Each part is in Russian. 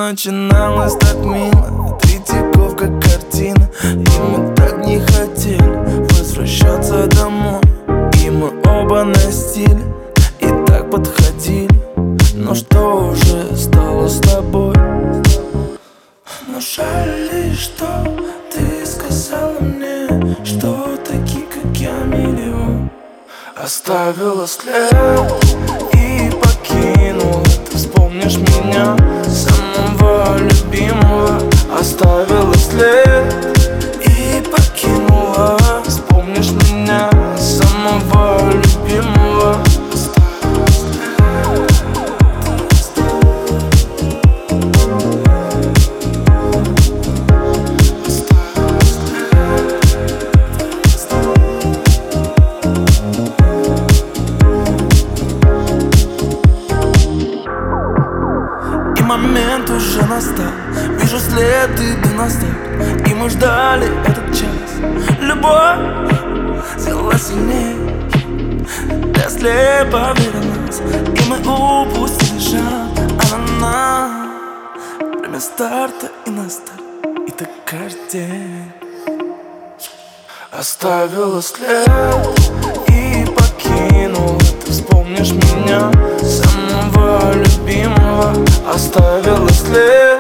начиналось так мило, Третьяковка картина. И мы так не хотели возвращаться домой. И мы оба на стиле и так подходили. Но что уже стало с тобой? Но жаль лишь, что ты сказала мне, что такие, как я, миллион. Оставила след и покинула. Ты вспомнишь меня, самого любимого. Оставила след и покинула. Вспомнишь меня, самого любимого. Момент уже настал, вижу след, иду на старт. И мы ждали этот час. Любовь взяла сильнее, если поверил нас. И мы упустили шанс. Она время старта и на старт. И так каждый день оставила след и покинула. Ты вспомнишь меня, самого любимого. Оставила след.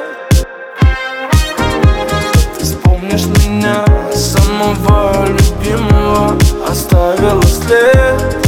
Ты вспомнишь меня, самого любимого. Оставила след.